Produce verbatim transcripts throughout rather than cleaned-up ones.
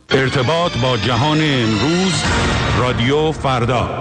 ارتباط با جهان امروز، رادیو فردا.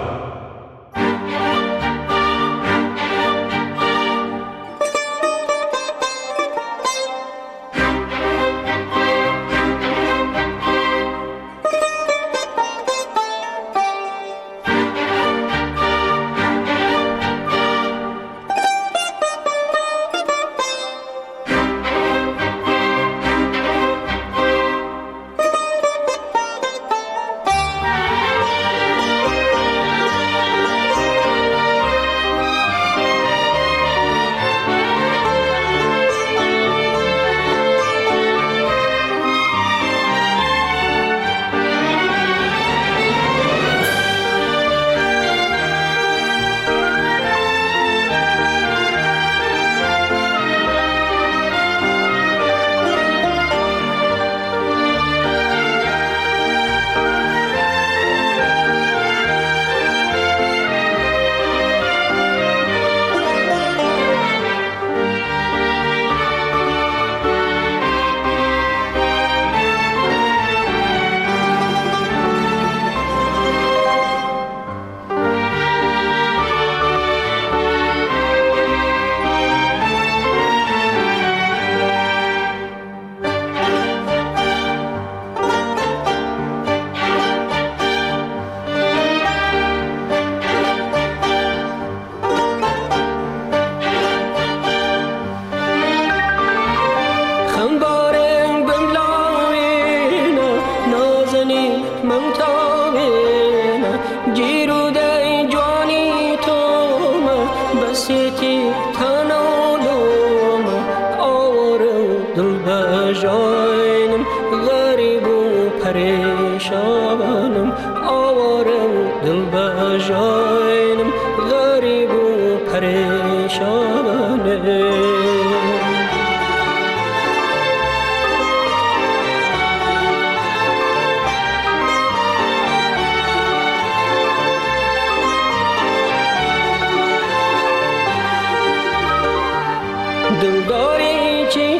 دلداری چی،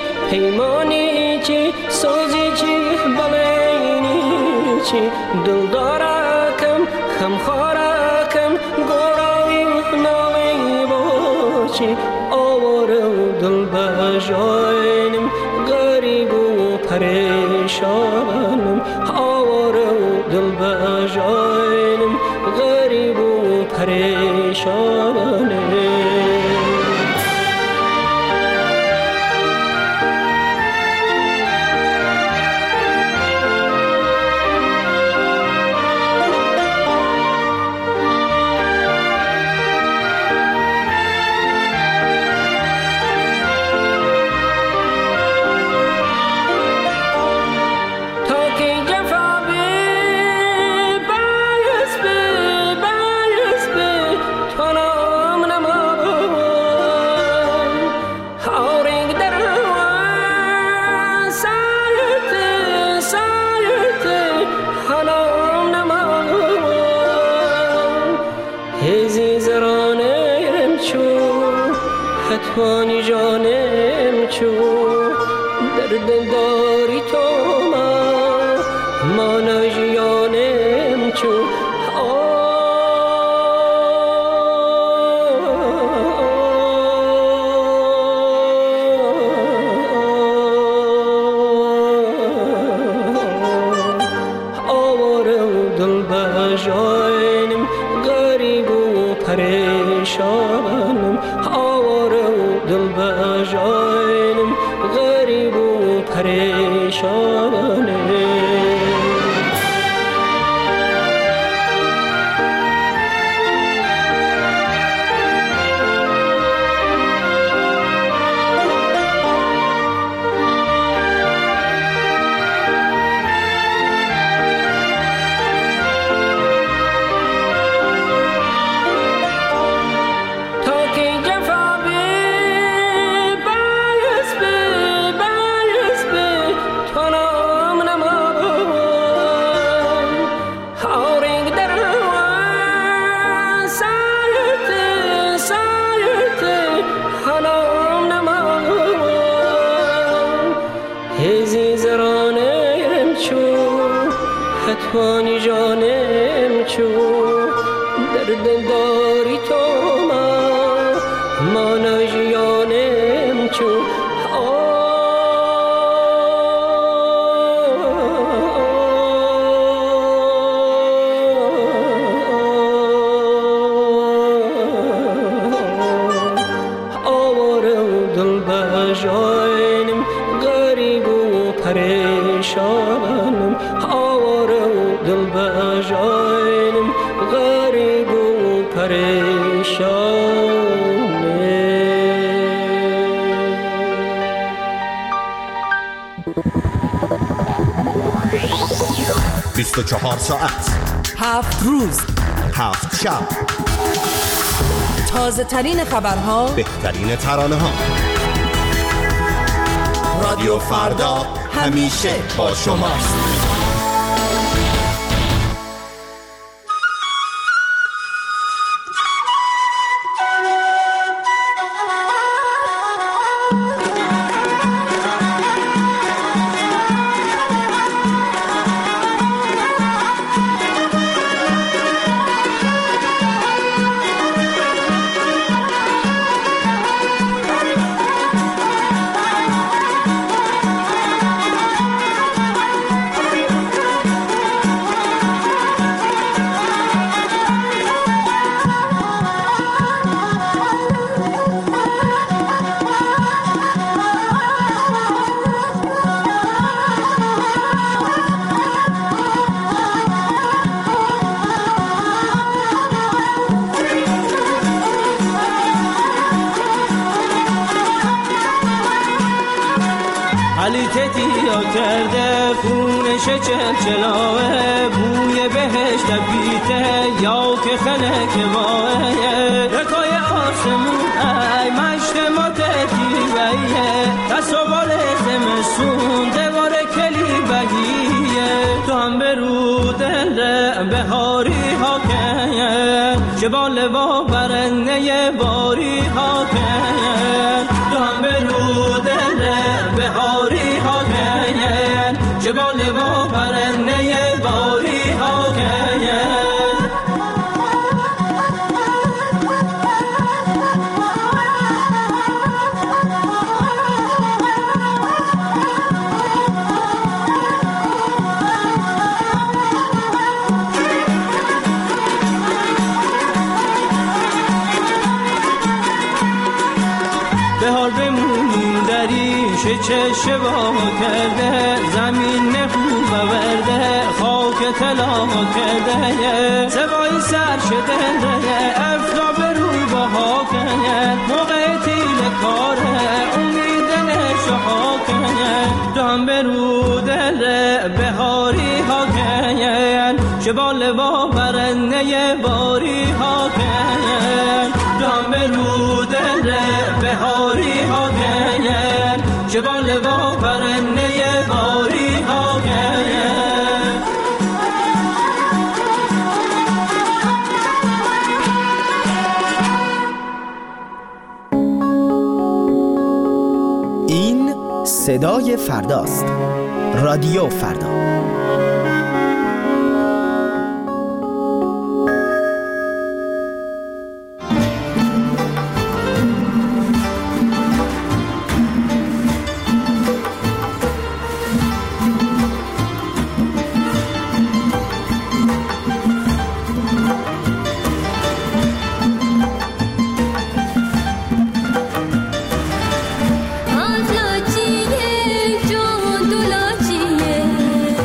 پیمانی چی، سوزی چی، بلینی چی، دلدارکم، خمخارکم، گوراوی نالی باشی، آورم دل بجاینم، غریب و پریشانم، آورم دل بجاینم، غریب و پریشانم. حتوانی جانم چو درد داری تو ما مانا جیانم چو آوارم دل بجاینم غریب و پریشانم دل بجاینم غریب و پریشانم. کتوانی جانم چون در دلداری تو من مانای جانم چون آواره و دل بجاینم غریب و پریشانم آواره و دل بجاینم غریب و پریشانم بیست و چهار ساعت، هفت روز، هفت شب، تازه ترین خبرها، بهترین ترانه ها. رادیو فردا همیشه با شماست. علی تتیا کرده خونش چلچلاوه بوی بهشت بیته یا که خلک واه یکای آسمون ای مشت ما تتیویه دست و بال زمسون دوار کلی بگیه تو هم برو دل بهاری ها که جبال با برنه باری ها که تو هم برو دل بهاری ها که جبال با برنه باری ها که به حال بمونیم دریش چه با کرده زمین خوب ورده خاک طلا کرده سوای سر شده افتاب رو بها کنه موقع تیل کاره امید نشها کنه دام برو دل بهاری ها کنه شبال با برنه باری ها کنه دام برو دل بهاری ها کنه شبال با برنه باری ها کنه این صدای فرداست. رادیو فردا. آلاچیه جان دولاچیه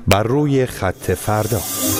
بر روی خط فردا.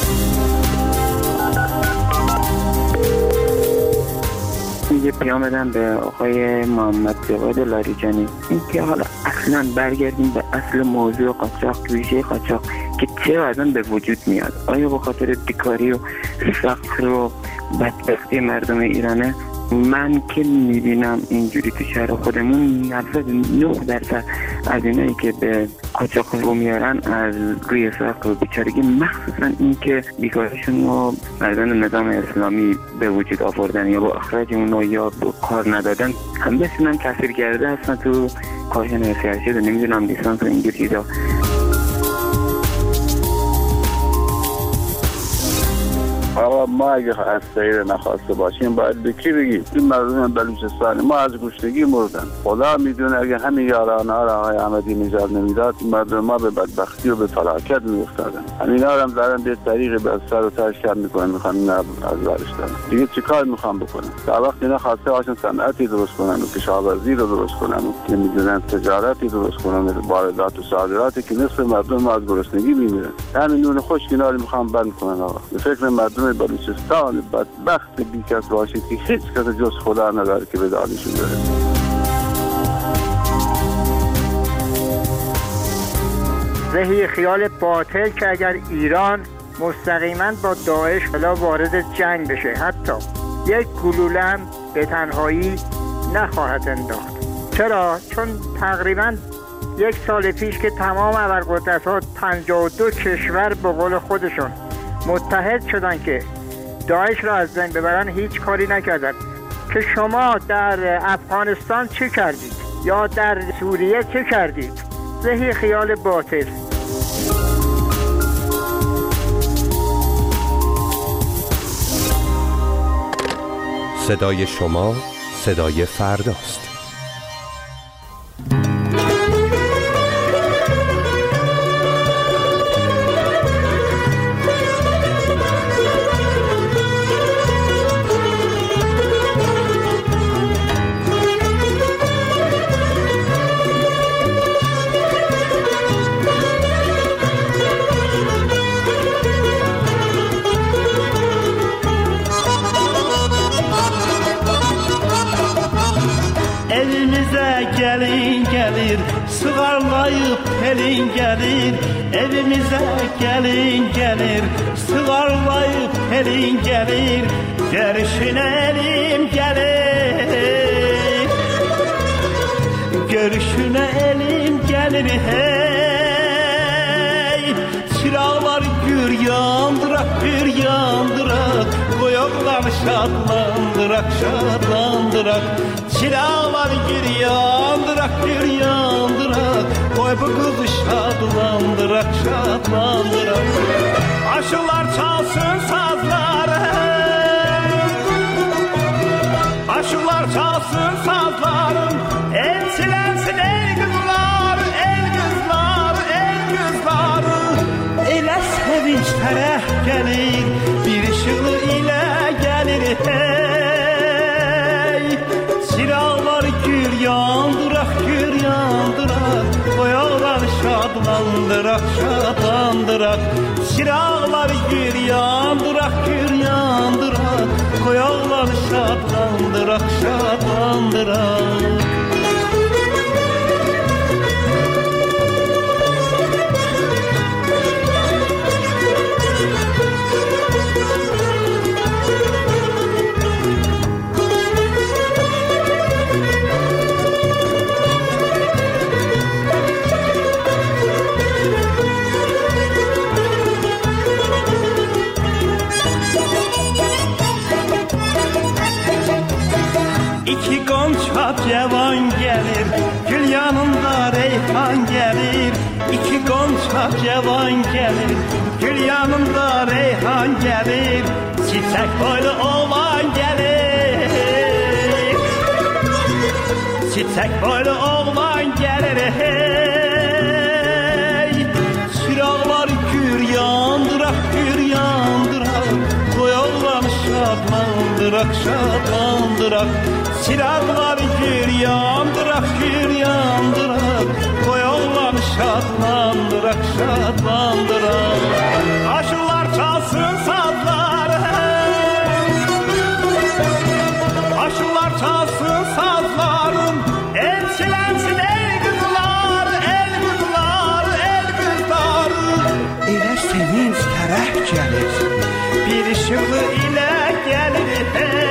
یه پیام بدم به آقای محمد جواد لاریجانی، این که حالا اصلا برگردیم به اصل موضوع قاچاق، ریشه قاچاق که چرا اصلا به وجود میاد. آیا به خاطر بیکاری و فقر و بدبختی مردم ایرانه؟ من که میبینم اینجوری تو شهر خودمون نود و نه درصد از اینایی که به قاچاق رو میارن از روی فقر و بیچارگی، مخصوصا این که بیکاریشون رو مردان نظام اسلامی به وجود آوردن یا با اخراج اونو یا با کار ندادن، هم بسیدن تاثیر کرده هستن تو کارشون سیاسی و نمیدونم لیسانس و اینجور چیزا. آقا ما اگه از سیر نخواسته باشیم باید به کی بگیم؟ این مردم بلوچستان ما از گشنگی مردن. خدا میدونه اگه همین یارانه ها را آقای احمدی نژاد نمیداد مردم ما به بدبختی و به فلاکت میافتادن. همین ها هم دارن به طریق به سر و تاش کار میکنن، میخوان از ورش دارن. دیگه چیکار میخوان بکنن؟ تا وقتی اینا خواسته باشن صنعتی درست کنن و کشاورزی رو درست کنن و نمیدونن تجارتی درست کنن، واردات و صادراتی که نصف مردم ما از گرسنگی میمیرن. همین نون خشک اینا رو میخوان بند کنن. آقا به فکر مردم بلوچستان بدبخت بیکس باشید که هیچ کس جز خدا نداره که به دادشون برسه. زهی خیال باطل که اگر ایران مستقیما با داعش بلا وارد جنگ بشه، حتی یک گلوله هم به تنهایی نخواهد انداخت. چرا؟ چون تقریبا یک سال پیش که تمام ابرقدرت‌ها پنجاه و دو کشور به قول خودشون متحد شدن که داعش را از بین ببرن، هیچ کاری نکردن. که شما در افغانستان چه کردید یا در سوریه چه کردید؟ زهی خیال باطل. صدای شما صدای فرداست. Gelin gelir, sığarlayıp pelin gelir. Evimize gelin gelir, sığarlayıp pelin gelir. Görüşün elim gelir, görüşün elim gelir hey. Çıraqlar gür yandırak, gür yandırak. Koyoklar şadlandırak, şadlandırak. Çıraqlar gür yandırak, gür yandırak. Koy bu kızı şadlandırak, şadlandırak. Aşılar çalsın sazları, aşılar çalsın sazlarım. El silensin ey kızlar, el kızlar, el kızlar. Elə sevinç tərəh gəlir, bir işığı ilə gəlir hey. Çıraqlar gür yandırak, gür yandırak. Qoyaqlar şadlandırak, şadlandırak. Çıraqlar gür yandırak, gür yandırak. Qoyaqlar şadlandırak, şadlandırak. İki gonca cevan gelir, gül yanında reyhan gelir. İki gonca cevan gelir, gül yanında reyhan gelir. Çiçek boylu oğlan gelir, çiçek boylu oğlan gelir hey. Çıraqlar gür yandırak, gür yandırak. Koyaqlar şadlandırak, şadlandırak. Çıraqlar gür yandırak, gür yandırak. Koyaqlar şadlandırak, şadlandırak. Aşılar çalsın sazları, aşılar çalsın sazlarım. Elçilensin ey kızlar, el kızlar, el kızlar. Elə sevinç tərəf gəlir, bir işığı ilə gəlir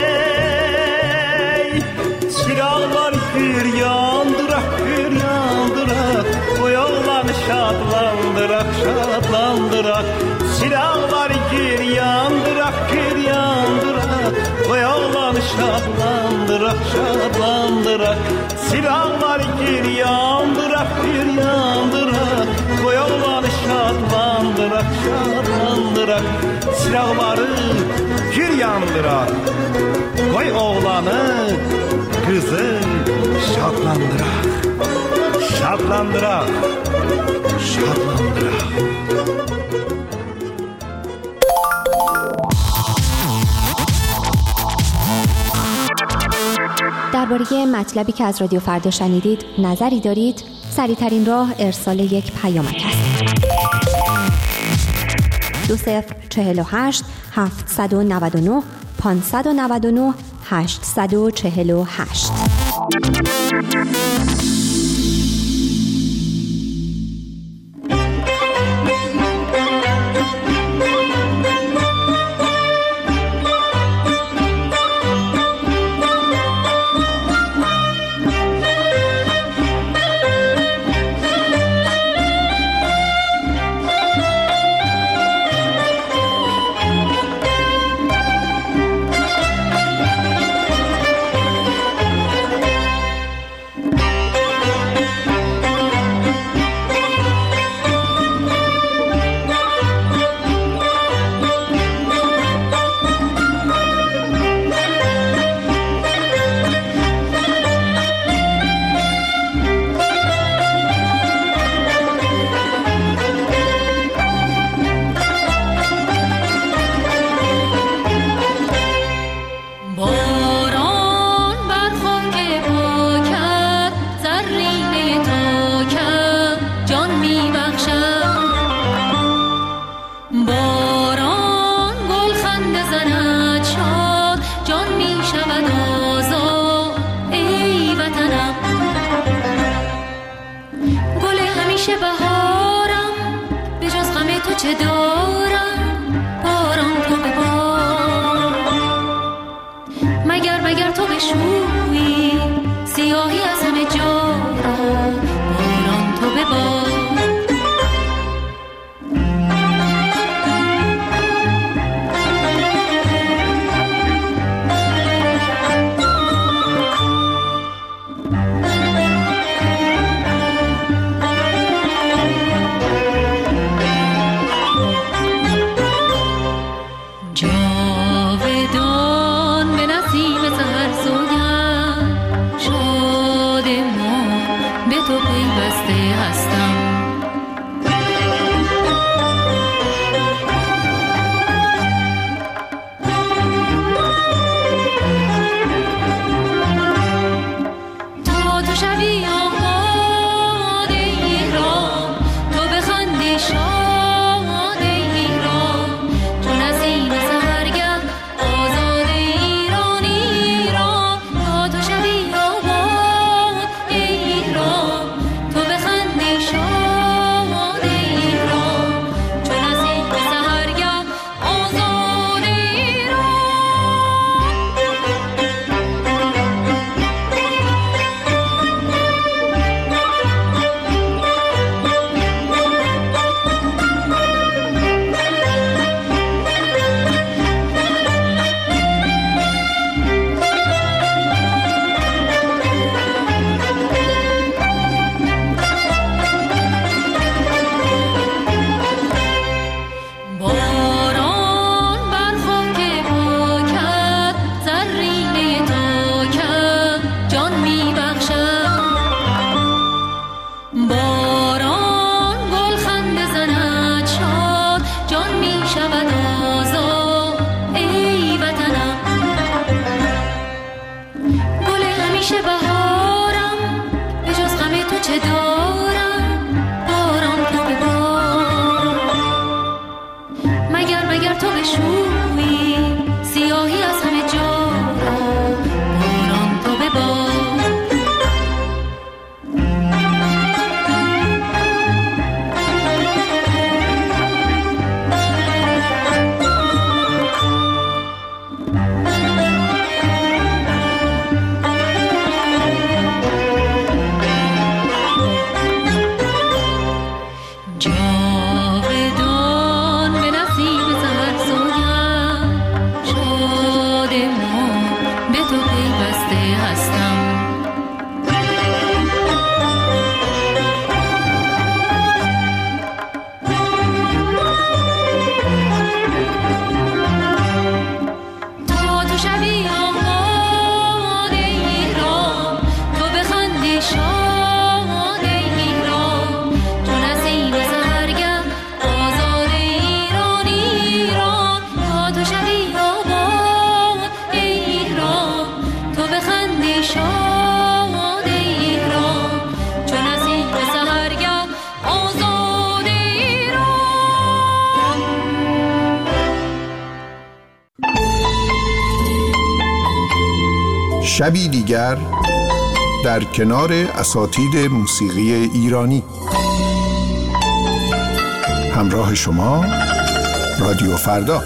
hey. Çıraqlar gür yandırak, gür yandırak. Bu oğlanı şadlandırak, şadlandırak. Çıraqlar gür yandırak, gür yandırak. Bu oğlanı şadlandırak, şadlandırak. Çıraqlar gür yandırak, gür yandırak. Bu oğlanı şadlandırak, şadlandırak. Çıraqları gür yandırak. Koy oğlanı, kızı şadlandırak, şadlandırak, şadlandırak. درباره مطلبی که از رادیو فردا شنیدید نظری دارید؟ سریع‌ترین راه ارسال یک پیامک است. دو صفر چهل و هشت هفتصد و نود و نه پانصد و نود و نه هشتصد و چهل و هشت. شبی دیگر در کنار اساتید موسیقی ایرانی. همراه شما رادیو فردا.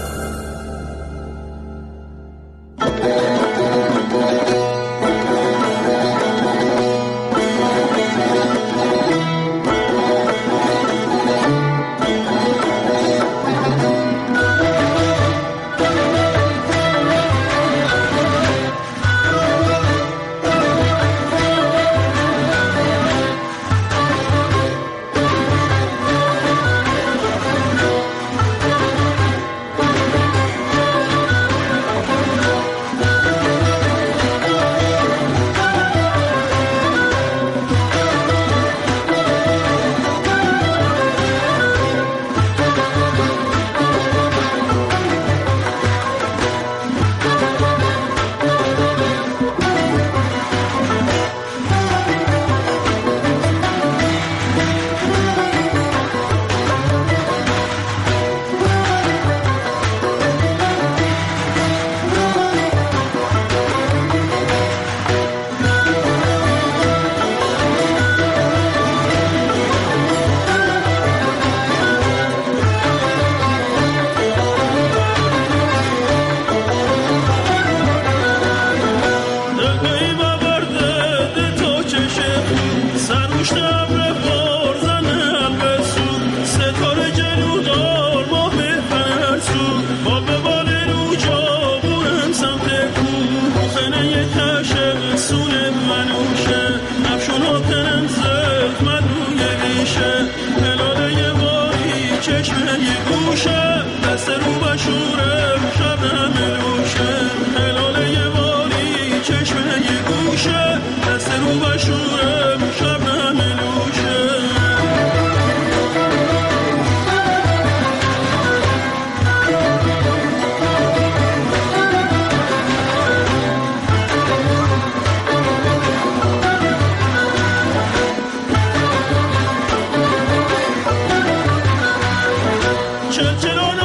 چه چرا